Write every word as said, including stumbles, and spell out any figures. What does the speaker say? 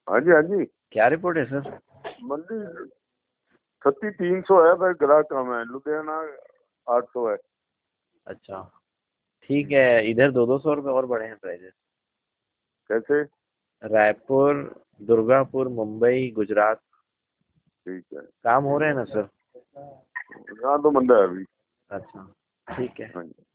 हाँ जी हाँ जी। क्या रिपोर्ट है सर? मंदी छत्ती तीन सौ है, पर ग्राहक कम है। लुधियाना आठ सौ है। अच्छा ठीक है, इधर दो दो सौ रुपये और बढ़े हैं प्राइजेस। कैसे? रायपुर, दुर्गापुर, मुंबई, गुजरात। ठीक है। काम हो रहे हैं ना सर? यहाँ तो मंदा है अभी। अच्छा ठीक है। हाँ जी।